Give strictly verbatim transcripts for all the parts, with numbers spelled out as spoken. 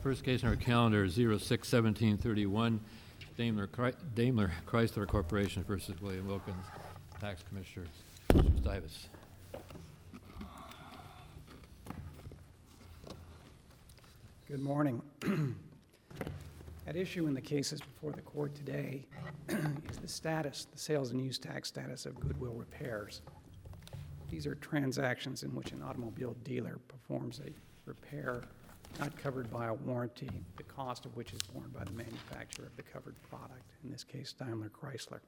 First case on our calendar is zero six seventeen thirty-one, Daimler, Chry- Daimler Chrysler Corporation versus William Wilkins, Tax Commissioner. Mister Stivus. Good morning. At issue in the cases before the court today is the status, the sales and use tax status of goodwill repairs. These are transactions in which an automobile dealer performs a repair not covered by a warranty, the cost of which is borne by the manufacturer of the covered product, in this case Daimler Chrysler.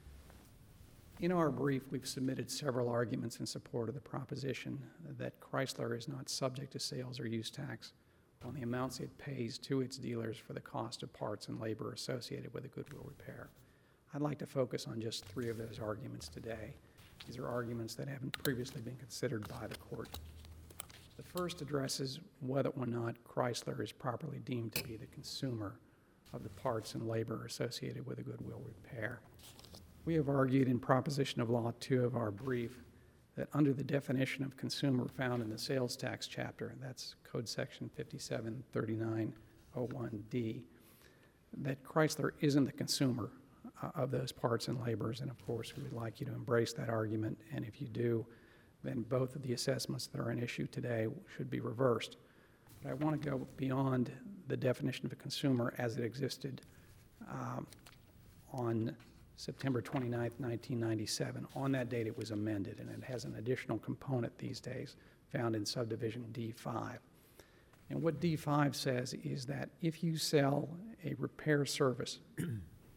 In our brief, we've submitted several arguments in support of the proposition that Chrysler is not subject to sales or use tax on the amounts it pays to its dealers for the cost of parts and labor associated with a goodwill repair. I'd like to focus on just three of those arguments today. These are arguments that haven't previously been considered by the court. The first addresses whether or not Chrysler is properly deemed to be the consumer of the parts and labor associated with a goodwill repair. We have argued in Proposition of Law two of our brief that under the definition of consumer found in the sales tax chapter, that's Code Section fifty-seven thirty-nine oh one D, that Chrysler isn't the consumer uh, of those parts and labors, and of course we would like you to embrace that argument, and if you do, then both of the assessments that are in issue today should be reversed. But I want to go beyond the definition of a consumer as it existed um, on September twenty-ninth, nineteen ninety-seven. On that date, it was amended, and it has an additional component these days found in subdivision D five. And what D five says is that if you sell a repair service, thank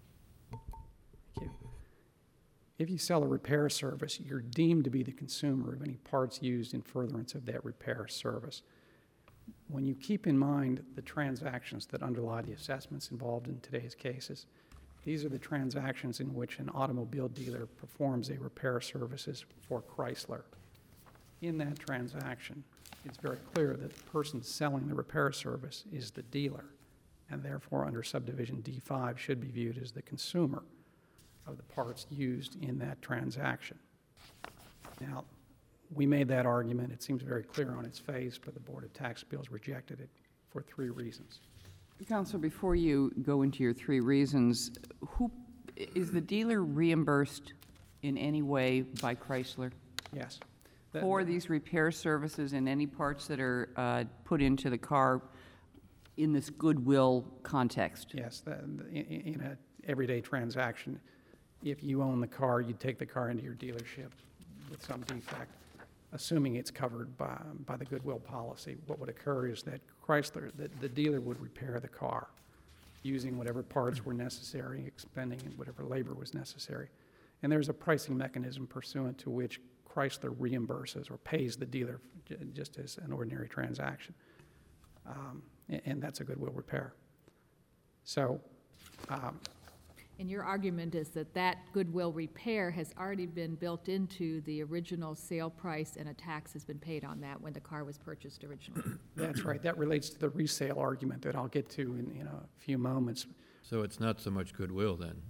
you. If you sell a repair service, you're deemed to be the consumer of any parts used in furtherance of that repair service. When you keep in mind the transactions that underlie the assessments involved in today's cases, these are the transactions in which an automobile dealer performs a repair services for Chrysler. In that transaction, it's very clear that the person selling the repair service is the dealer, and therefore under subdivision D five should be viewed as the consumer of the parts used in that transaction. Now, we made that argument. It seems very clear on its face, but the Board of Tax Appeals rejected it for three reasons. Counsel, before you go into your three reasons, who is the dealer reimbursed in any way by Chrysler? Yes. The, for the, these repair services and any parts that are uh, put into the car in this goodwill context? Yes. The, the, in, in an everyday transaction, if you own the car, you take the car into your dealership with some defect, assuming it's covered by, by the goodwill policy. What would occur is that Chrysler, the, the dealer would repair the car using whatever parts were necessary, expending whatever labor was necessary. And there's a pricing mechanism pursuant to which Chrysler reimburses or pays the dealer j- just as an ordinary transaction. Um, and, and that's a goodwill repair. So, um, And your argument is that that goodwill repair has already been built into the original sale price and a tax has been paid on that when the car was purchased originally. That's right. That relates to the resale argument that I'll get to in, in a few moments. So it's not so much goodwill then,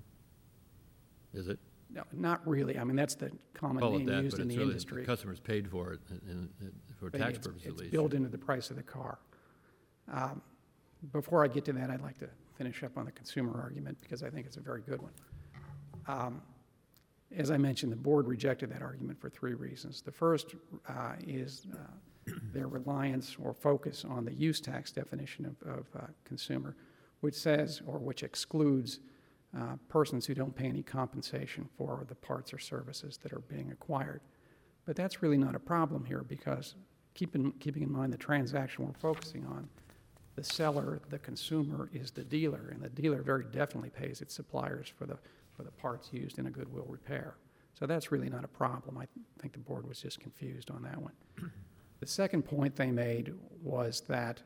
is it? No, not really. I mean, that's the common Call it name that, used but in it's the really, industry. the customer's paid for it in, in, for But tax it's, purposes it's at least. built into the price of the car. Um, before I get to that, I'd like to finish up on the consumer argument because I think it's a very good one. Um, as I mentioned, the board rejected that argument for three reasons. The first uh, is uh, their reliance or focus on the use tax definition of, of uh, consumer, which says or which excludes uh, persons who don't pay any compensation for the parts or services that are being acquired. But that's really not a problem here because keep in, keeping in mind the transaction we're focusing on, the seller, the consumer, is the dealer, and the dealer very definitely pays its suppliers for the for the parts used in a goodwill repair. So that's really not a problem. I think the board was just confused on that one. The second point they made was that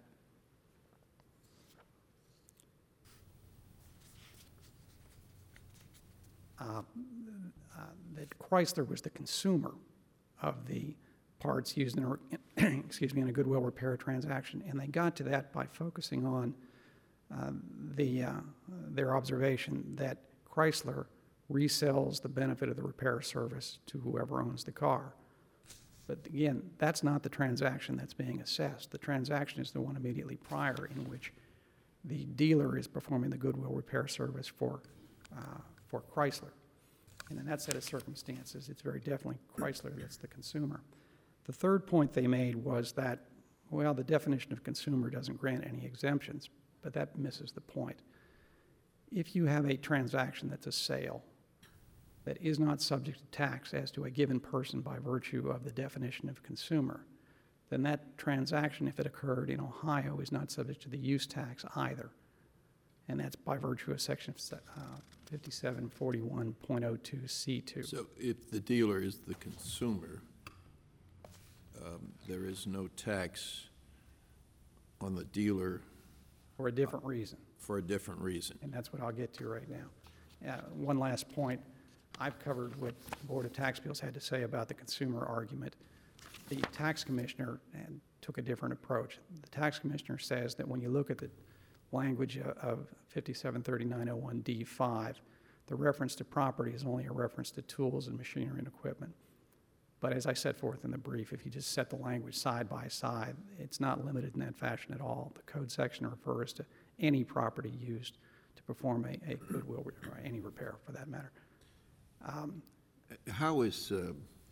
uh, uh, that Chrysler was the consumer of the parts used in a, excuse me, in a goodwill repair transaction, and they got to that by focusing on uh, the uh, their observation that Chrysler resells the benefit of the repair service to whoever owns the car. But again, that's not the transaction that's being assessed. The transaction is the one immediately prior in which the dealer is performing the goodwill repair service for, uh, for Chrysler. And in that set of circumstances, it's very definitely Chrysler that's the consumer. The third point they made was that, well, the definition of consumer doesn't grant any exemptions, but that misses the point. If you have a transaction that's a sale that is not subject to tax as to a given person by virtue of the definition of consumer, then that transaction, if it occurred in Ohio, is not subject to the use tax either. And that's by virtue of section uh, fifty-seven forty-one point oh two C two. So if the dealer is the consumer, um, there is no tax on the dealer For a different reason, for a different reason. and that's what I'll get to right now. Uh, One last point. I've covered what the Board of Tax Appeals had to say about the consumer argument. The tax commissioner and took a different approach. The tax commissioner says that when you look at the language of- of fifty-seven thirty-nine oh one D five, the reference to property is only a reference to tools and machinery and equipment. But as I set forth in the brief, if you just set the language side by side, it's not limited in that fashion at all. The code section refers to any property used to perform a, a goodwill, re- or any repair for that matter. Um, How is, uh,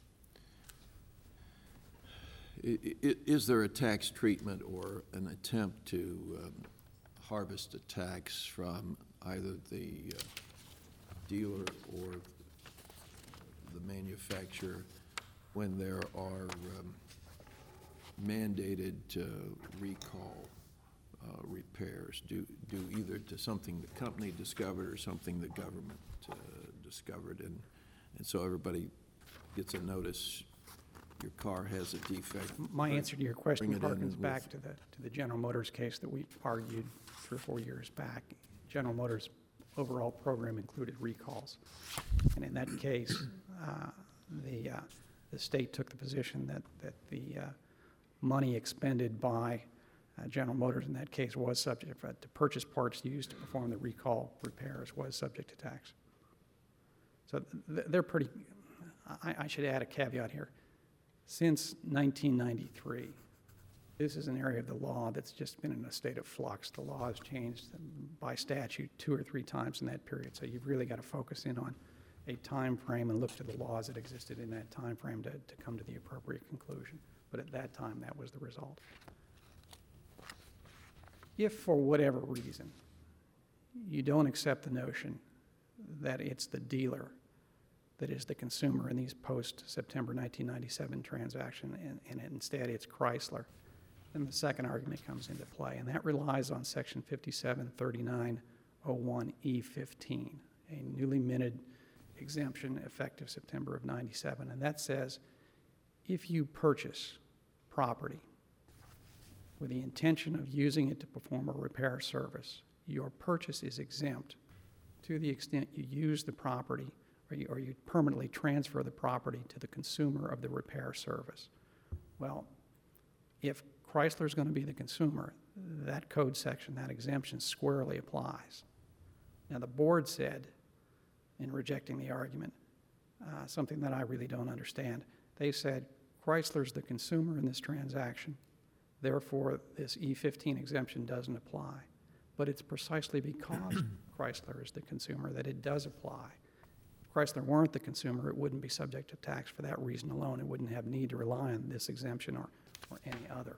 i- i- is there a tax treatment or an attempt to um, harvest a tax from either the uh, dealer or the manufacturer when there are um, mandated uh, recall uh, repairs, due, due either to something the company discovered or something the government uh, discovered, and, and so everybody gets a notice, your car has a defect. My answer to your question Bring it in harkens with- back to the, to the General Motors case that we argued three or four years back. General Motors' overall program included recalls. And in that case, uh, the, uh, the state took the position that, that the uh, money expended by uh, General Motors in that case was subject, uh, to purchase parts used to perform the recall repairs was subject to tax. So th- they're pretty, I, I should add a caveat here. Since nineteen ninety-three, this is an area of the law that's just been in a state of flux. The law has changed by statute two or three times in that period, so you've really got to focus in on a time frame and look to the laws that existed in that time frame to, to come to the appropriate conclusion. But at that time, that was the result. If for whatever reason you don't accept the notion that it's the dealer that is the consumer in these post-September nineteen ninety-seven transactions, and, and instead it's Chrysler, then the second argument comes into play, and that relies on section fifty-seven thirty-nine oh one E fifteen, a newly minted exemption effective September of ninety-seven, and that says if you purchase property with the intention of using it to perform a repair service, your purchase is exempt to the extent you use the property or you, or you permanently transfer the property to the consumer of the repair service. Well, if Chrysler's going to be the consumer, that code section, that exemption squarely applies. Now, the board said, in rejecting the argument, uh, something that I really don't understand. They said, Chrysler's the consumer in this transaction, therefore this E fifteen exemption doesn't apply. But it's precisely because Chrysler is the consumer that it does apply. If Chrysler weren't the consumer, it wouldn't be subject to tax for that reason alone. It wouldn't have need to rely on this exemption or, or any other.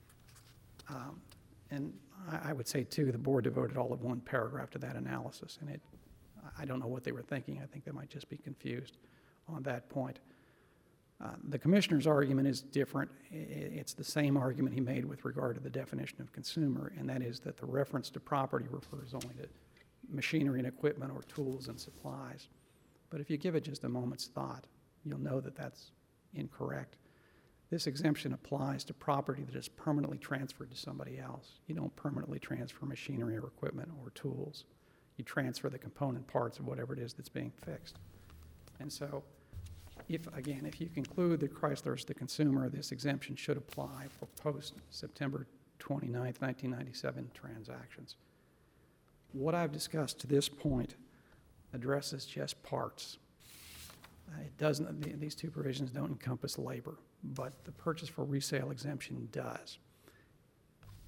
Um, and I, I would say, too, the board devoted all of one paragraph to that analysis, and it, I don't know what they were thinking. I think they might just be confused on that point. Uh, the commissioner's argument is different. I- It's the same argument he made with regard to the definition of consumer, and that is that the reference to property refers only to machinery and equipment or tools and supplies. But if you give it just a moment's thought, you'll know that that's incorrect. This exemption applies to property that is permanently transferred to somebody else. You don't permanently transfer machinery or equipment or tools. You transfer the component parts of whatever it is that's being fixed. And so, if, again, if you conclude that Chrysler is the consumer, this exemption should apply for post-September twenty-ninth, nineteen ninety-seven transactions. What I've discussed to this point addresses just parts. Uh, It doesn't, the- these two provisions don't encompass labor, but the purchase for resale exemption does.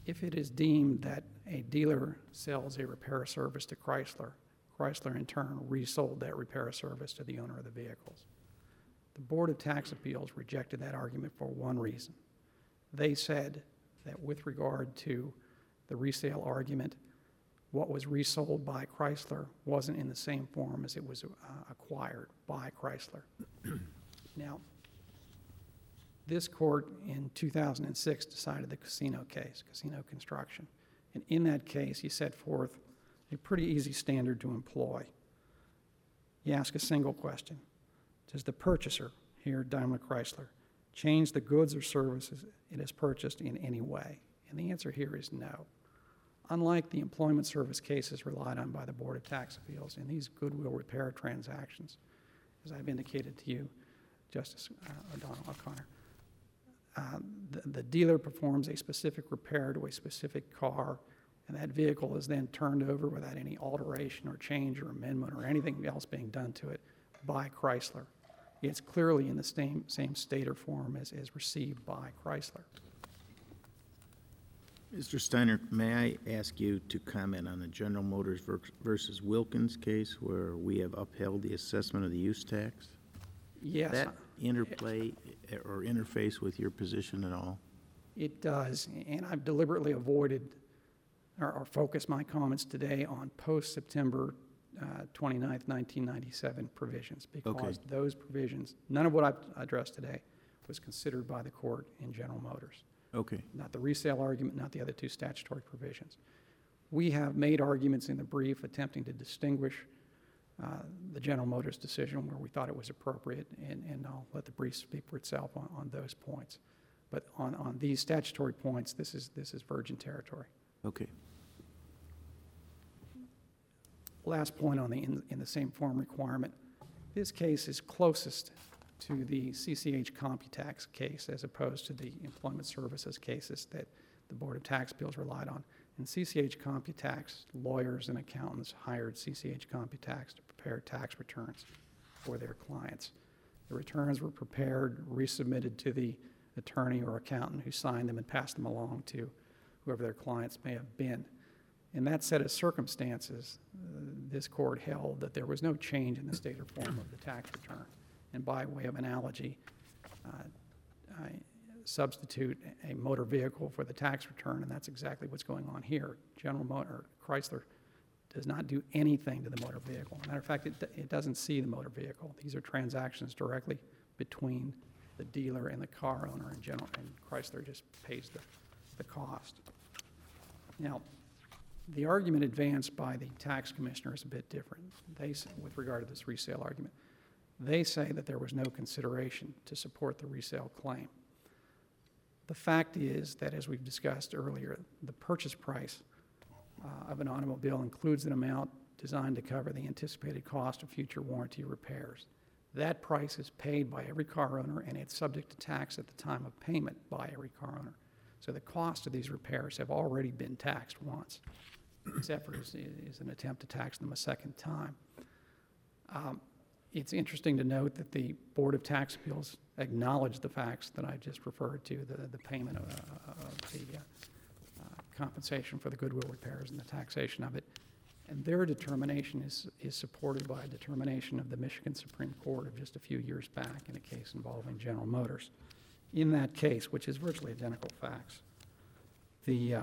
If it is deemed that a dealer sells a repair service to Chrysler, Chrysler in turn resold that repair service to the owner of the vehicles. The Board of Tax Appeals rejected that argument for one reason. They said that with regard to the resale argument, what was resold by Chrysler wasn't in the same form as it was uh, acquired by Chrysler. Now, this court in two thousand six decided the casino case, casino construction. And in that case, he set forth a pretty easy standard to employ. You ask a single question. Does the purchaser, here Daimler Chrysler, change the goods or services it has purchased in any way? And the answer here is no. Unlike the employment service cases relied on by the Board of Tax Appeals in these goodwill repair transactions, as I've indicated to you, Justice uh, O'Donnell O'Connor, uh, the, the dealer performs a specific repair to a specific car, and that vehicle is then turned over without any alteration or change or amendment or anything else being done to it by Chrysler. It's clearly in the same, same state or form as, as received by Chrysler. Mister Steiner, may I ask you to comment on the General Motors ver- versus Wilkins case where we have upheld the assessment of the use tax? Yes, That interplay or interface with your position at all? it does, and I've deliberately avoided or, or focused my comments today on post-September uh, twenty-ninth, nineteen ninety-seven provisions, because Okay. those provisions, none of what I've addressed today was considered by the court in General Motors. Okay. Not the resale argument, not the other two statutory provisions. We have made arguments in the brief attempting to distinguish uh, the General Motors decision where we thought it was appropriate, and, and I'll let the brief speak for itself on, on those points. But on, on these statutory points, this is, this is virgin territory. Okay. Last point on the in, in the same form requirement. This case is closest to the C C H Computax case as opposed to the employment services cases that the Board of Tax Appeals relied on. In C C H Computax, lawyers and accountants hired C C H Computax to prepare tax returns for their clients. The returns were prepared, resubmitted to the attorney or accountant who signed them and passed them along to whoever their clients may have been. In that set of circumstances, uh, this court held that there was no change in the state or form of the tax return. And by way of analogy, uh, I substitute a motor vehicle for the tax return, and that's exactly what's going on here. General Motor, Chrysler, does not do anything to the motor vehicle. Matter of fact, it, it doesn't see the motor vehicle. These are transactions directly between the dealer and the car owner in general, and Chrysler just pays the, the cost. Now, the argument advanced by the tax commissioner is a bit different. They, s- with regard to this resale argument, they say that there was no consideration to support the resale claim. The fact is that, as we've discussed earlier, the purchase price uh, of an automobile includes an amount designed to cover the anticipated cost of future warranty repairs. That price is paid by every car owner, and it's subject to tax at the time of payment by every car owner. So the cost of these repairs have already been taxed once. This effort is, is an attempt to tax them a second time. Um, It's interesting to note that the Board of Tax Appeals acknowledged the facts that I just referred to, the, the payment of, uh, of the uh, uh, compensation for the goodwill repairs and the taxation of it. And their determination is, is supported by a determination of the Michigan Supreme Court of just a few years back in a case involving General Motors. In that case, which is virtually identical facts, the, uh,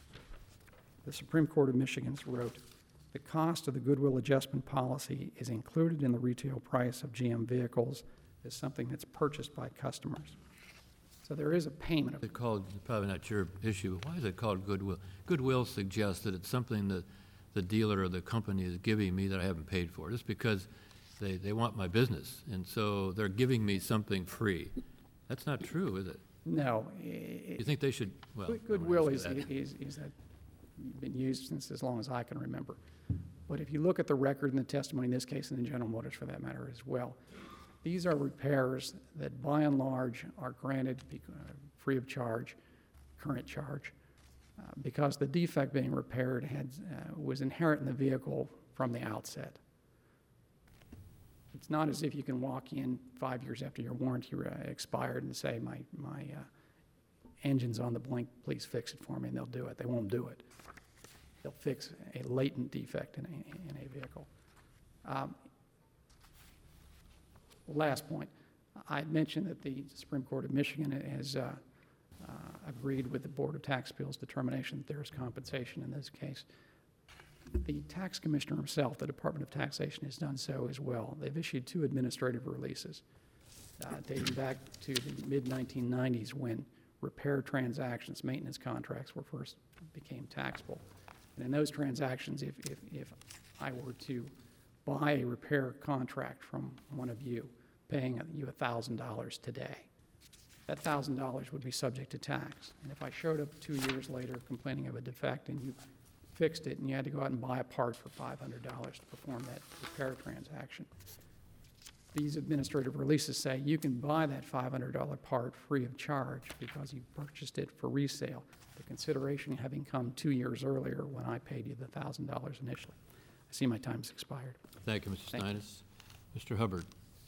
the Supreme Court of Michigan wrote, "The cost of the goodwill adjustment policy is included in the retail price of G M vehicles as something that's purchased by customers." So there is a payment of, It's called, probably not your issue, but why is it called goodwill? Goodwill suggests that it's something that the dealer or the company is giving me that I haven't paid for, just because they, they want my business, and so they're giving me something free. That's not true, is it? no. You think they should, well. I won't Goodwill ask is, you that. is, is that been used since as long as I can remember. But if you look at the record and the testimony in this case, and in General Motors for that matter as well, these are repairs that by and large are granted be- uh, free of charge, current charge, uh, because the defect being repaired had, uh, was inherent in the vehicle from the outset. It's not as if you can walk in five years after your warranty uh, expired and say, my, my uh, engine's on the blink, please fix it for me, and they'll do it. They won't do it. They'll fix a latent defect in a, in a vehicle. Um, last point, I mentioned that the Supreme Court of Michigan has uh, uh, agreed with the Board of Tax Appeals' determination that there is compensation in this case. The tax commissioner himself, the Department of Taxation, has done so as well. They've issued two administrative releases uh, dating back to the mid nineteen nineties when repair transactions, maintenance contracts were first became taxable. And in those transactions, if, if, if I were to buy a repair contract from one of you, paying you one thousand dollars today, that one thousand dollars would be subject to tax. And if I showed up two years later complaining of a defect and you fixed it and you had to go out and buy a part for five hundred dollars to perform that repair transaction, these administrative releases say you can buy that five hundred dollar part free of charge because you purchased it for resale, the consideration having come two years earlier when I paid you the one thousand dollars initially. I see my time's expired. Thank you, Mister Thank you. Steinis. Mister Hubbard.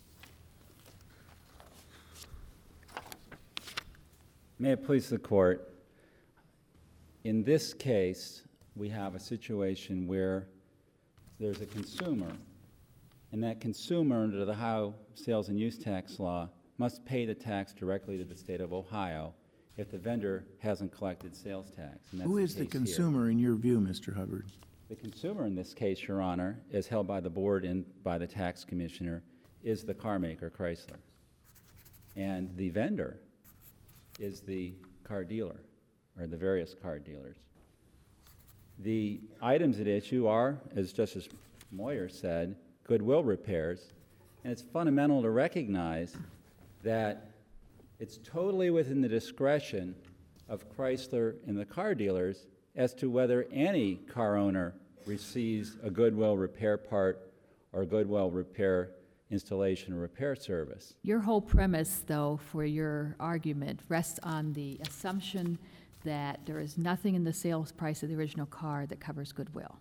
May it please the court, in this case, we have a situation where there's a consumer, and that consumer, under the Ohio Sales and Use Tax Law, must pay the tax directly to the state of Ohio if the vendor hasn't collected sales tax. And that's Who is the case here. consumer in your view, Mister Hubbard? The consumer in this case, Your Honor, is held by the board and by the tax commissioner, is the car maker, Chrysler. And the vendor is the car dealer, or the various car dealers. The items at issue are, as Justice Moyer said, goodwill repairs, and it's fundamental to recognize that it's totally within the discretion of Chrysler and the car dealers as to whether any car owner receives a goodwill repair part or a goodwill repair installation or repair service. Your whole premise, though, for your argument rests on the assumption that there is nothing in the sales price of the original car that covers goodwill.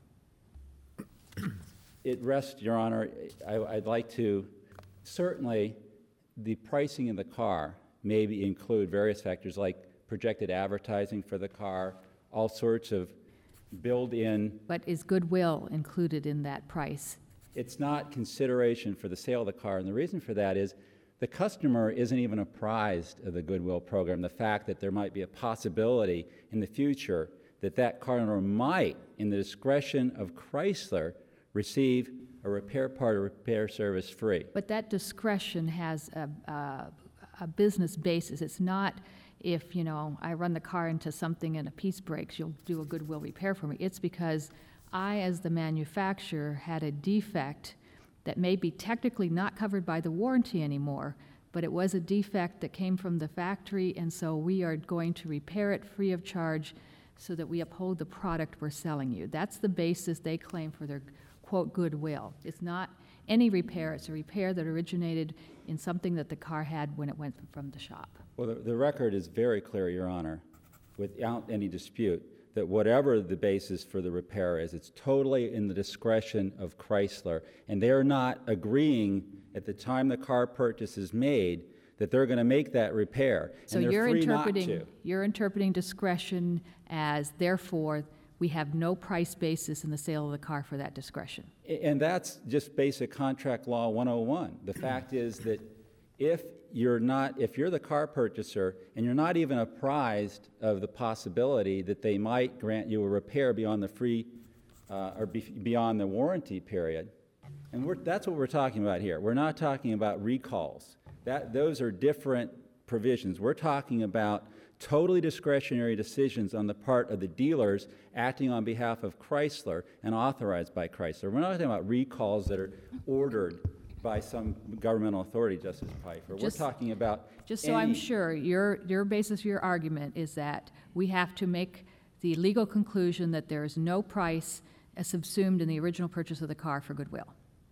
It rests, Your Honor, I, I'd like to, certainly the pricing of the car may be include various factors like projected advertising for the car, all sorts of built-in. But is goodwill included in that price? It's not consideration for the sale of the car, and the reason for that is the customer isn't even apprised of the goodwill program, the fact that there might be a possibility in the future that that car owner might, in the discretion of Chrysler, receive a repair part or repair service free. But that discretion has a, a, a business basis. It's not if, you know, I run the car into something and a piece breaks, you'll do a goodwill repair for me. It's because I, as the manufacturer, had a defect that may be technically not covered by the warranty anymore, but it was a defect that came from the factory, and so we are going to repair it free of charge so that we uphold the product we're selling you. That's the basis they claim for their, quote, goodwill. It's not any repair. It's a repair that originated in something that the car had when it went from the shop. Well, the, the record is very clear, Your Honor, without any dispute, that whatever the basis for the repair is, it's totally in the discretion of Chrysler, and they're not agreeing at the time the car purchase is made that they're going to make that repair, So and they're you're free not interpreting to. you're interpreting discretion as therefore we have no price basis in the sale of the car for that discretion. A- And that's just basic contract law one oh one. The fact is that if you're not, if you're the car purchaser and you're not even apprised of the possibility that they might grant you a repair beyond the free uh, or be, beyond the warranty period, and we're, that's what we're talking about here. We're not talking about recalls. That, those are different provisions. We're talking about totally discretionary decisions on the part of the dealers acting on behalf of Chrysler and authorized by Chrysler. We're not talking about recalls that are ordered by some governmental authority, Justice Pfeiffer. Just- We're talking about Just so I'm any- sure, your, your basis for your argument is that we have to make the legal conclusion that there is no price as subsumed in the original purchase of the car for goodwill.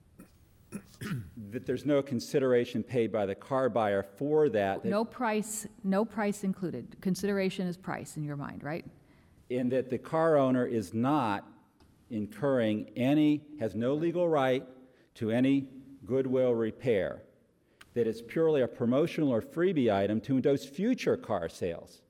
that there's no consideration paid by the car buyer for that, that No price, no price included. Consideration is price in your mind, right? in that the car owner is not incurring any, has no legal right to any goodwill repair, that it's purely a promotional or freebie item to those future car sales.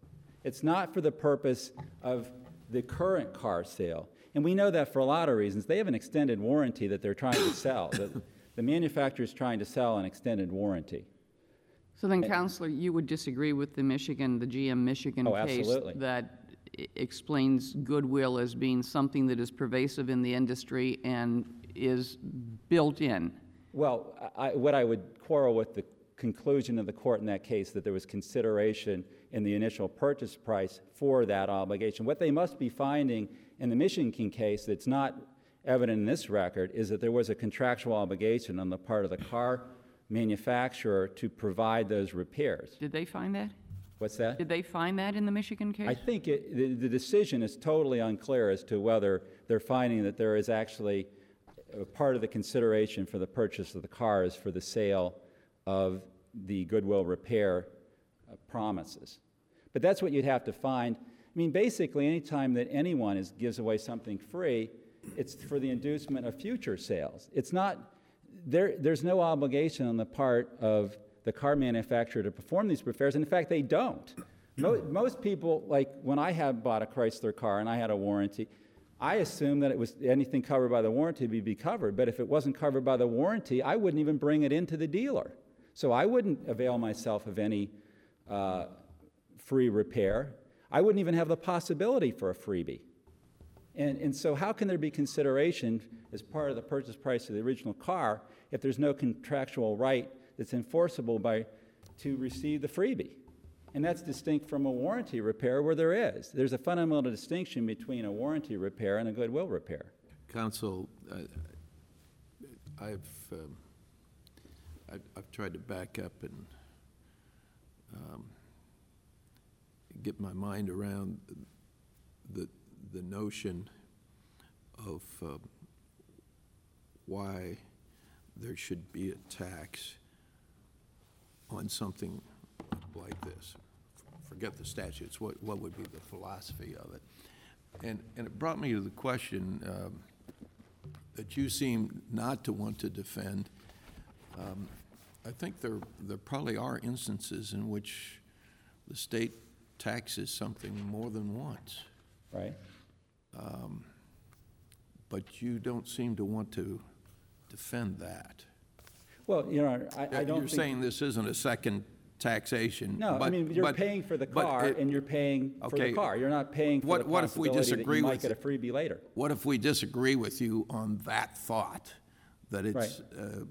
It's not for the purpose of the current car sale. And we know that for a lot of reasons. They have an extended warranty that they're trying to sell. the, the manufacturer is trying to sell an extended warranty. So then, Counselor, you would disagree with the Michigan, the G M Michigan Oh, case absolutely. that i- explains goodwill as being something that is pervasive in the industry and is built in? Well, I, what I would quarrel with the conclusion of the court in that case, that there was consideration in the initial purchase price for that obligation. What they must be finding in the Michigan case that's not evident in this record is that there was a contractual obligation on the part of the car manufacturer to provide those repairs. Did they find that? What's that? Did they find that in the Michigan case? I think it, the, the decision is totally unclear as to whether they're finding that there is actually a part of the consideration for the purchase of the car is for the sale of the goodwill repair uh, promises. But that's what you'd have to find. I mean, basically, anytime that anyone is, gives away something free, it's for the inducement of future sales. It's not, there, there's no obligation on the part of the car manufacturer to perform these repairs, and in fact, they don't. Most, most people, like when I had bought a Chrysler car and I had a warranty, I assumed that it was anything covered by the warranty would be covered, but if it wasn't covered by the warranty, I wouldn't even bring it into the dealer. So I wouldn't avail myself of any uh, free repair. I wouldn't even have the possibility for a freebie. And, and so how can there be consideration as part of the purchase price of the original car if there's no contractual right that's enforceable by to receive the freebie? And that's distinct from a warranty repair where there is. There's a fundamental distinction between a warranty repair and a goodwill repair. Counsel, uh, I've, um, I've, I've tried to back up and um, get my mind around the, the notion of uh, why there should be a tax on something like this. Forget the statutes. What, what would be the philosophy of it? And, and it brought me to the question um, that you seem not to want to defend. Um, I think there, there probably are instances in which the state taxes something more than once. Right? Um, but you don't seem to want to defend that. Well, you know, I, I don't You're think... saying this isn't a second taxation. No, but, I mean, you're but, paying for the but car it, and you're paying for okay, the car. You're not paying for what, the what if we possibility that disagree you might with get a freebie later. What if we disagree with you on that thought, that it's, Right.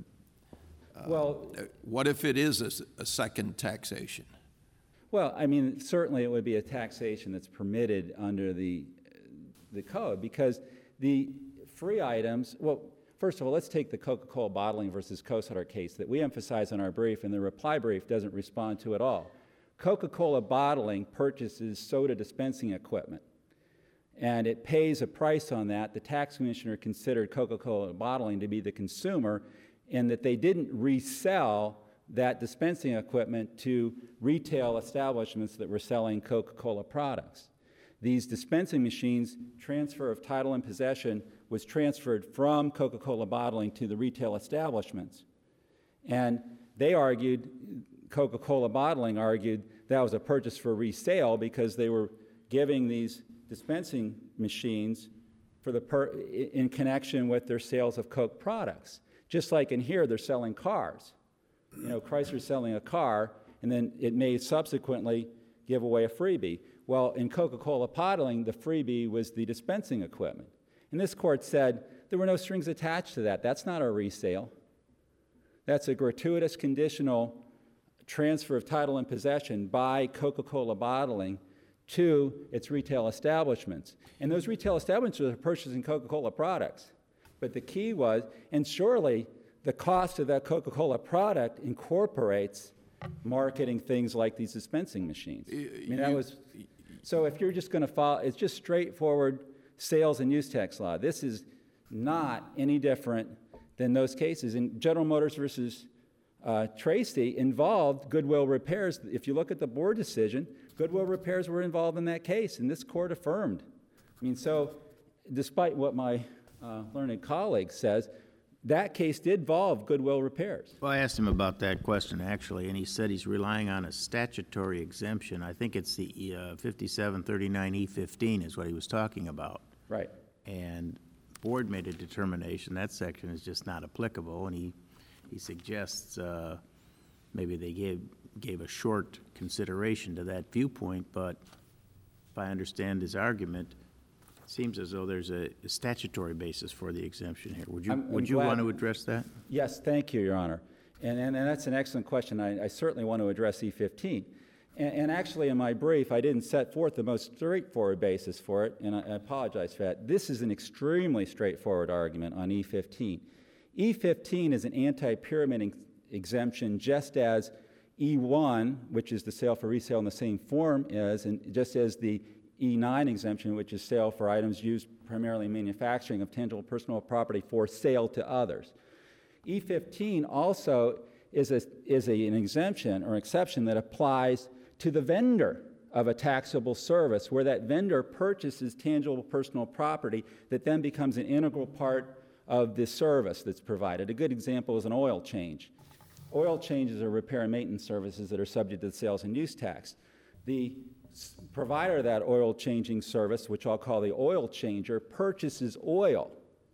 uh, Well, uh, what if it is a, s- a second taxation? well, I mean, certainly it would be a taxation that's permitted under the, the code because the free items, well, first of all, let's take the Coca-Cola bottling versus Costar case that we emphasize in our brief and the reply brief doesn't respond to at all. Coca-Cola bottling purchases soda dispensing equipment and it pays a price on that. The tax commissioner considered Coca-Cola bottling to be the consumer and that they didn't resell that dispensing equipment to retail establishments that were selling Coca-Cola products. These dispensing machines, transfer of title and possession was transferred from Coca-Cola bottling to the retail establishments. And they argued, Coca-Cola bottling argued, that was a purchase for resale because they were giving these dispensing machines for the per, in connection with their sales of Coke products. Just like in here, they're selling cars. You know, Chrysler's selling a car, and then it may subsequently give away a freebie. Well, in Coca-Cola bottling, the freebie was the dispensing equipment. And this court said there were no strings attached to that. That's not a resale. That's a gratuitous conditional transfer of title and possession by Coca-Cola bottling to its retail establishments. And those retail establishments are purchasing Coca-Cola products. But the key was, and surely the cost of that Coca-Cola product incorporates marketing things like these dispensing machines. I mean, that was, so if you're just going to follow, it's just straightforward sales and use tax law. This is not any different than those cases. And General Motors versus uh, Tracy involved goodwill repairs. If you look at the board decision, goodwill repairs were involved in that case, and this court affirmed. I mean, so despite what my uh, learned colleague says, that case did involve Goodwill Repairs. Well, I asked him about that question, actually, and he said he's relying on a statutory exemption. I think it's the uh, fifty-seven thirty-nine E fifteen is what he was talking about. Right. And the board made a determination that section is just not applicable, and he, he suggests uh, maybe they gave, gave a short consideration to that viewpoint, but if I understand his argument, it seems as though there's a, a statutory basis for the exemption here. Would you, I'm- I'm would you glad- want to address that? Yes, thank you, Your Honor. And, and, and that's an excellent question. I, I certainly want to address E fifteen. And, and actually, in my brief, I didn't set forth the most straightforward basis for it, and I, I apologize for that. This is an extremely straightforward argument on E fifteen. E fifteen is an anti-pyramid ex- exemption, just as E one, which is the sale for resale in the same form, is, and just as the E nine exemption, which is sale for items used primarily in manufacturing of tangible personal property for sale to others. E fifteen also is, a, is a, an exemption or exception that applies to the vendor of a taxable service, where that vendor purchases tangible personal property that then becomes an integral part of the service that's provided. A good example is an oil change. Oil changes are repair and maintenance services that are subject to the sales and use tax. The s- provider of that oil changing service, which I'll call the oil changer, purchases oil.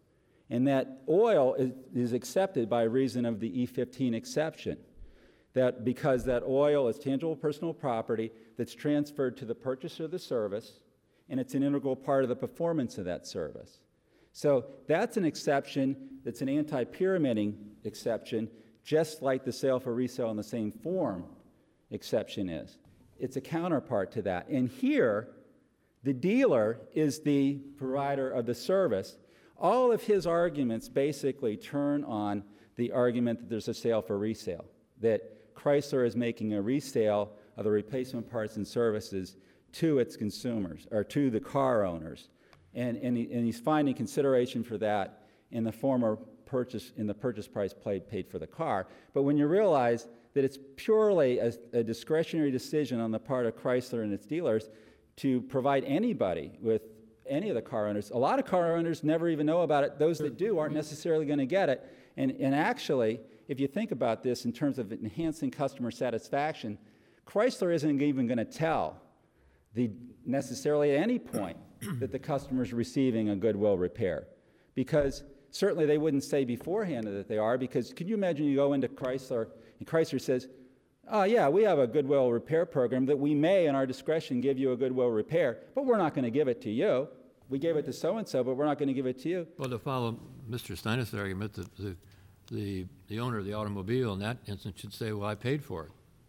And that oil is, is accepted by reason of the E fifteen exception. That because that oil is tangible personal property that's transferred to the purchaser of the service, and it's an integral part of the performance of that service. So that's an exception that's an anti-pyramiding exception, just like the sale for resale in the same form exception is. It's a counterpart to that. And here, the dealer is the provider of the service. All of his arguments basically turn on the argument that there's a sale for resale, that Chrysler is making a resale of the replacement parts and services to its consumers, or to the car owners. And, and, he, and he's finding consideration for that in the former purchase, in the purchase price paid, paid for the car. But when you realize that it's purely a, a discretionary decision on the part of Chrysler and its dealers to provide anybody with any of the car owners, a lot of car owners never even know about it. Those that do aren't necessarily going to get it. And, and actually, if you think about this in terms of enhancing customer satisfaction, Chrysler isn't even going to tell the necessarily at any point that the customer is receiving a Goodwill repair, because certainly they wouldn't say beforehand that they are. Because can you imagine you go into Chrysler and Chrysler says, "Oh yeah, we have a Goodwill repair program that we may, in our discretion, give you a Goodwill repair, but we're not going to give it to you. We gave it to so and so, but we're not going to give it to you." Well, to follow Mister Steinis' argument, that the, the, the owner of the automobile in that instance should say, well, I paid for it.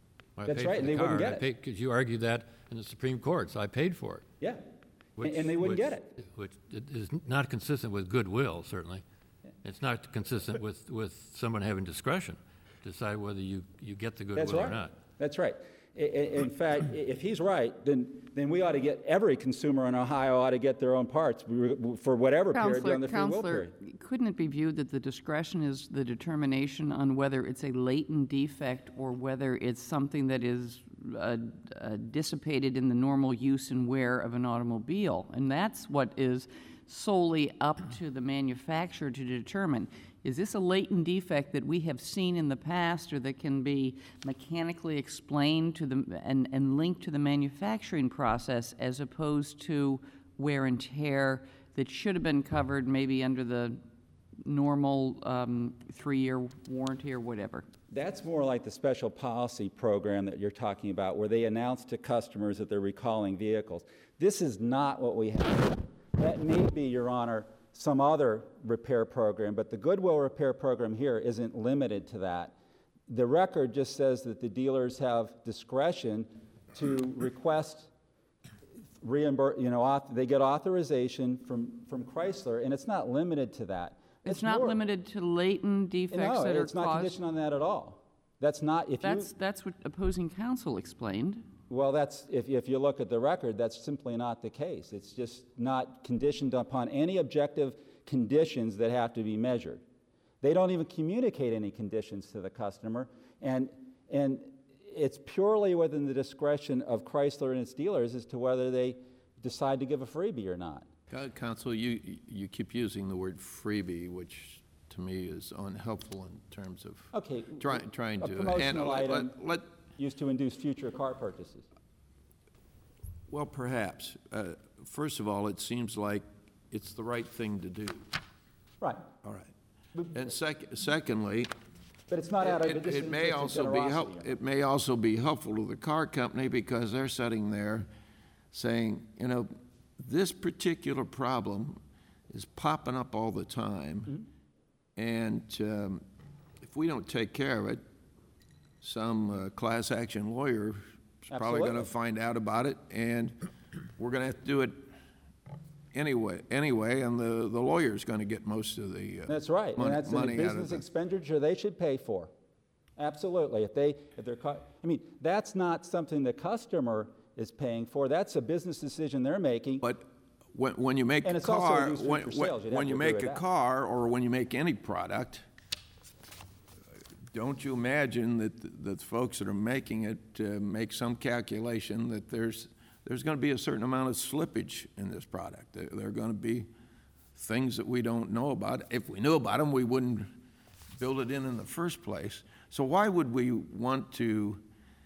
I That's paid right, for and the they wouldn't car, get I it. paid, because you argued that in the Supreme Court, so I paid for it. Yeah, and, which- and they wouldn't which- get it. Which is not consistent with goodwill, certainly. It's not consistent with, with someone having discretion to decide whether you, you get the That's goodwill right. or not. That's right. I- I- In fact, i- if he's right, then, then we ought to get, every consumer in Ohio ought to get their own parts for whatever period Counselor, during the free will Counselor, period. couldn't it be viewed that the discretion is the determination on whether it's a latent defect or whether it's something that is uh, uh, dissipated in the normal use and wear of an automobile? And that's what is solely up to the manufacturer to determine. Is this a latent defect that we have seen in the past or that can be mechanically explained to the, and, and linked to the manufacturing process, as opposed to wear and tear that should have been covered maybe under the normal um, three-year warranty or whatever? That's more like the special policy program that you're talking about, where they announce to customers that they're recalling vehicles. This is not what we have. That may be, Your Honor, some other repair program, but the Goodwill repair program here isn't limited to that. The record just says that the dealers have discretion to request reimburse, you know, auth- they get authorization from, from Chrysler, and it's not limited to that. It's not more- limited to latent defects No, that are it's not caused? conditioned on that at all. That's not, if you... That's, that's what opposing counsel explained. Well, that's, if, if you look at the record, that's simply not the case. It's just not conditioned upon any objective conditions that have to be measured. They don't even communicate any conditions to the customer, and, and it's purely within the discretion of Chrysler and its dealers as to whether they decide to give a freebie or not. Uh, Counsel, you, you keep using the word freebie, which to me is unhelpful in terms of Okay. trying, trying a to. and promotional let- item let- let- used to induce future car purchases. Well, perhaps. Uh, First of all, it seems like it's the right thing to do. Right. All right. And sec- secondly, But it's not out of it- the it- it may disinterested also be help. generosity. It may also be helpful to the car company because they're sitting there saying, you know, this particular problem is popping up all the time, and um, if we don't take care of it, some uh, class action lawyer is probably going to Absolutely. find out about it, and we're going to have to do it anyway. Anyway, and the the lawyer's going to get most of the uh, That's right, mon- and that's a money out of business it. expenditure they should pay for. Absolutely. If they, if they're, cu- I mean, that's not something the customer is paying for. That's a business decision they're making. But when, when you make And a it's also car, reduced when, future when- sales. You'd when have you to agree make with a that. car, or when you make any product, don't you imagine that, that folks that are making it uh, make some calculation that there's, there's gonna be a certain amount of slippage in this product. There, there are gonna be things that we don't know about. If we knew about them, we wouldn't build it in in the first place. So why would we want to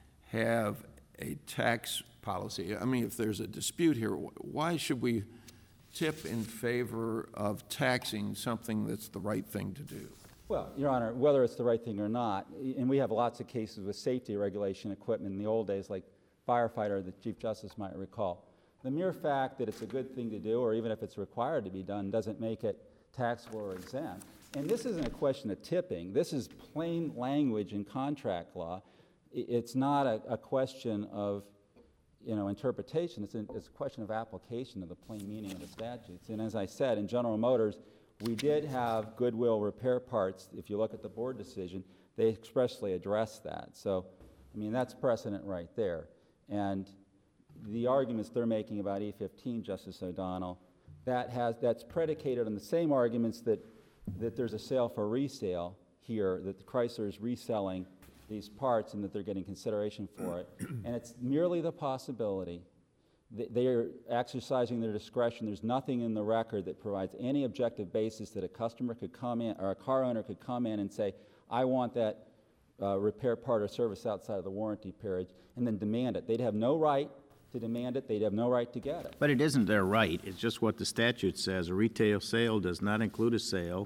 have a tax policy? I mean, if there's a dispute here, wh- why should we tip in favor of taxing something that's the right thing to do? Well, Your Honor, whether it's the right thing or not, and we have lots of cases with safety regulation equipment in the old days, like firefighter, the Chief Justice might recall. The mere fact that it's a good thing to do, or even if it's required to be done, doesn't make it taxable or exempt. And this isn't a question of tipping. This is plain language in contract law. I- It's not a, a question of, you know, interpretation. It's a, it's a question of application of the plain meaning of the statutes. And as I said, in General Motors, we did have Goodwill repair parts. If you look at the board decision, they expressly addressed that. So, I mean, that's precedent right there. And the arguments they're making about E fifteen, Justice O'Donnell, that has, that's predicated on the same arguments that, that there's a sale for resale here, that the Chrysler is reselling these parts and that they're getting consideration for it. And it's merely the possibility that they are exercising their discretion. There's nothing in the record that provides any objective basis that a customer could come in, or a car owner could come in and say, I want that uh, repair part or service outside of the warranty period, and then demand it. They'd have no right to demand it. They'd have no right to get it. But it isn't their right, it's just what the statute says. A retail sale does not include a sale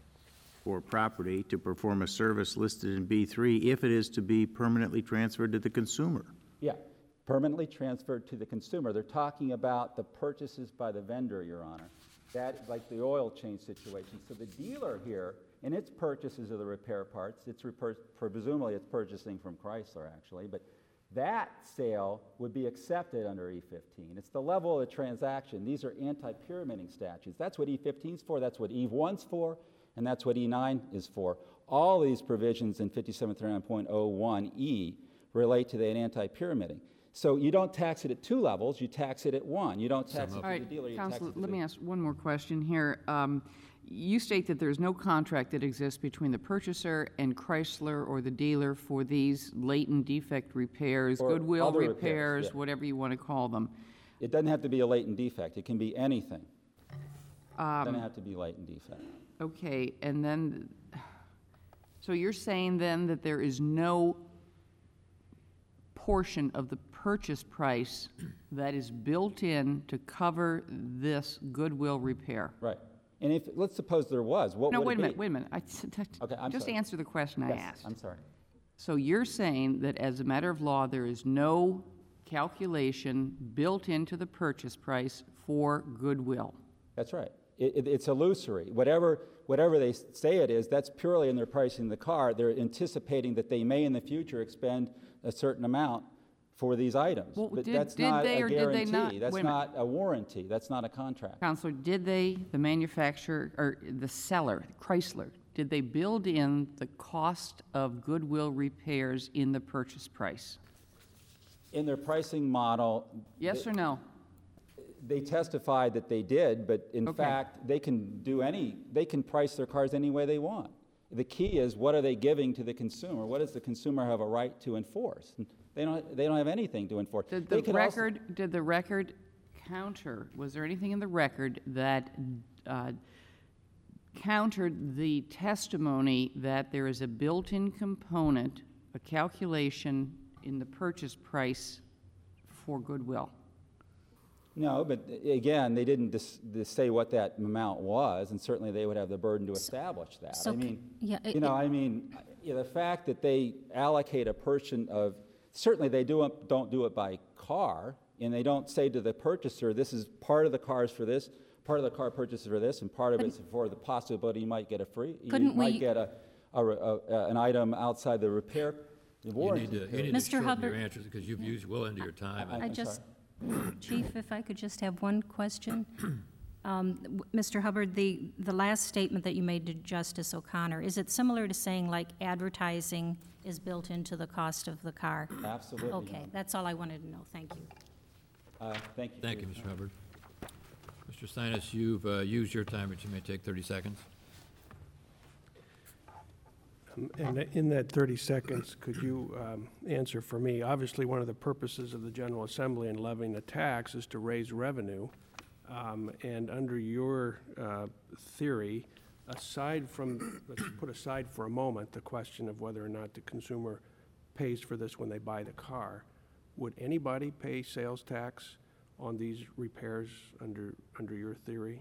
for property to perform a service listed in B three if it is to be permanently transferred to the consumer. Yeah, permanently transferred to the consumer. They're talking about the purchases by the vendor, Your Honor. That, like the oil change situation. So the dealer here, in its purchases of the repair parts, it's repur- presumably it's purchasing from Chrysler, actually, but that sale would be accepted under E fifteen. It's the level of the transaction. These are anti-pyramiding statutes. That's what E fifteen's for, that's what E one's for, and that's what E nine is for. All these provisions in fifty-seven thirty-nine point oh one E relate to that anti-pyramiding. So you don't tax it at two levels, you tax it at one. You don't tax it All to right, the dealer, you tax Counselor, it to let the... me ask one more question here. Um, You state that there's no contract that exists between the purchaser and Chrysler or the dealer for these latent defect repairs, Or goodwill other repairs, repairs, yeah. whatever you want to call them. It doesn't have to be a latent defect. It can be anything. It Um, doesn't have to be latent defect. Okay, and then, so you're saying then that there is no portion of the purchase price that is built in to cover this goodwill repair? Right. And if, let's suppose there was, what No, would wait it a be? minute, wait a minute. I- Okay, I'm Just sorry. answer the question I Yes, asked. I'm sorry. So you're saying that as a matter of law, there is no calculation built into the purchase price for goodwill? That's right. It, it, it's illusory. Whatever, whatever they s- say it is, that's purely in their pricing the car. They're anticipating that they may in the future expend a certain amount for these items. Well, But did- that's did not they a or did they not? guarantee. That's Wait a minute. not a warranty. That's not a contract. Counselor, did they, the manufacturer, or the seller, Chrysler, did they build in the cost of goodwill repairs in the purchase price? In their pricing model, Yes or no? they testified that they did, but in Okay. fact, they can do any, they can price their cars any way they want. The key is, what are they giving to the consumer? What does the consumer have a right to enforce? They don't, they don't have anything to enforce. Did They the could also- record, did the record counter, was there anything in the record that uh, countered the testimony that there is a built-in component, a calculation in the purchase price for goodwill. No, but uh, again, they didn't dis- dis- say what that amount was, and certainly they would have the burden to establish that. so I c- mean, yeah, it- you know, it- I mean, you know, the fact that they allocate a portion of, certainly they do it, don't do it by car, and they don't say to the purchaser, this is part of the car is for this, part of the car purchase is for this, and part of it's for the possibility you might get a free, you Couldn't might we- get a, a, a, a- an item outside the repair, the You warranty need to, you period. need to Mister shorten your Hubbard- answers because you've used well into your time. I- I I'm just, Chief, if I could just have one question. Um, w- Mister Hubbard, the, the last statement that you made to Justice O'Connor, is it similar to saying like advertising is built into the cost of the car? Absolutely. Okay, Your Honor. that's all I wanted to know. Thank you. Uh, thank you. for Thank you, your Mister time. Hubbard. Mister Steinis, you've uh, used your time, but you may take thirty seconds. Um, And tha- in that thirty seconds, could you um, answer for me? Obviously, one of the purposes of the General Assembly in levying a tax is to raise revenue. Um, And under your uh, theory, aside from, let's put aside for a moment the question of whether or not the consumer pays for this when they buy the car, would anybody pay sales tax on these repairs under, under your theory?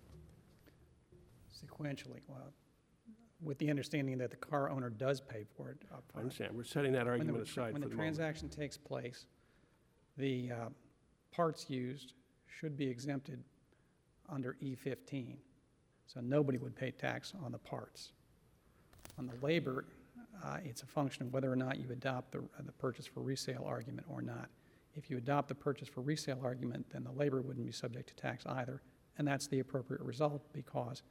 Sequentially, well, with the understanding that the car owner does pay for it I upfront. understand, we're setting that When the argument tra- aside for When the the moment. transaction takes place, the uh, parts used should be exempted under E fifteen. So nobody would pay tax on the parts. On the labor, uh, it's a function of whether or not you adopt the, uh, the purchase for resale argument or not. If you adopt the purchase for resale argument, then the labor wouldn't be subject to tax either, and that's the appropriate result because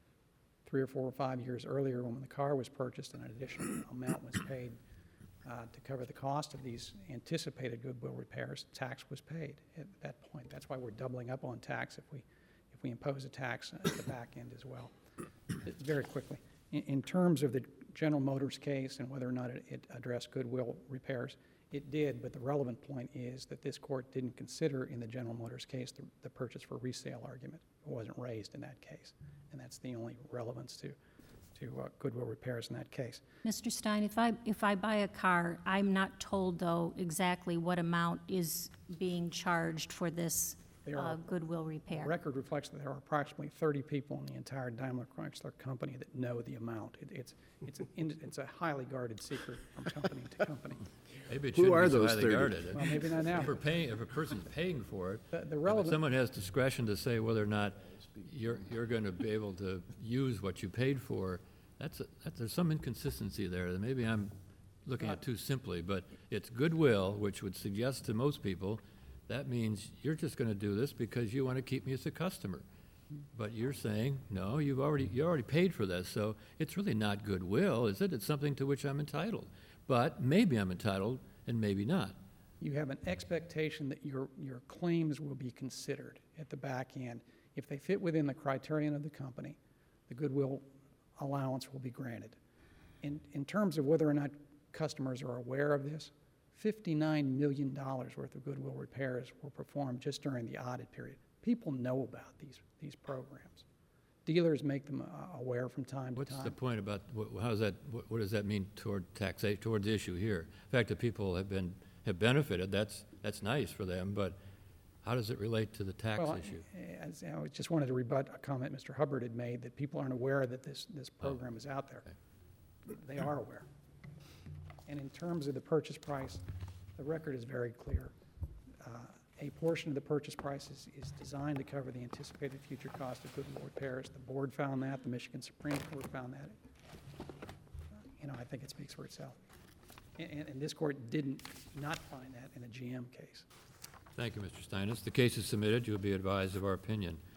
three or four or five years earlier, when the car was purchased, an additional amount was paid uh, to cover the cost of these anticipated goodwill repairs. Tax was paid at that point. That's why we're doubling up on tax if we, if we impose a tax at the back end as well. Very quickly, in, in terms of the General Motors case and whether or not it, it addressed goodwill repairs, it did, but the relevant point is that this court didn't consider in the General Motors case the, the purchase for resale argument. It wasn't raised in that case, and that's the only relevance to, to uh, goodwill repairs in that case. Mister Stein, if I, if I buy a car, I'm not told, though, exactly what amount is being charged for this There uh, are- goodwill The repair. record reflects that there are approximately thirty people in the entire Daimler Chrysler company that know the amount. It, it's, it's, an, in- it's a highly guarded secret from company to company. Maybe it Who shouldn't are be so those highly thirty? guarded. Well, maybe not now. If we're paying, if a person's paying for it, The, the if relevant, someone has discretion to say whether or not you're, you're going to be able to use what you paid for, that's, a- that, there's some inconsistency there that maybe I'm looking at too simply, but it's goodwill, which would suggest to most people, that means you're just going to do this because you want to keep me as a customer. But you're saying, no, you've already, you already paid for this, so it's really not goodwill, is it? It's something to which I'm entitled. But maybe I'm entitled and maybe not. you have an expectation that your, your claims will be considered at the back end. If they fit within the criterion of the company, the goodwill allowance will be granted. In, in terms of whether or not customers are aware of this, fifty-nine million dollars worth of goodwill repairs were performed just during the audit period. People know about these, these programs. Dealers make them uh, aware from time to What's time. the point about, what, how's that, what, what does that mean toward taxation, toward the issue here? The fact that people have been, have benefited, that's, that's nice for them, but how does it relate to the tax Well, issue? as- I just wanted to rebut a comment Mister Hubbard had made, that people aren't aware that this, this program is out there. They are aware. And in terms of the purchase price, the record is very clear. Uh, A portion of the purchase price is, is designed to cover the anticipated future cost of goodwill repairs. The board found that, the Michigan Supreme Court found that. You know, I think it speaks for itself. And, and- and this court didn't not find that in a G M case. Thank you, Mister Steinis. The case is submitted. You'll be advised of our opinion.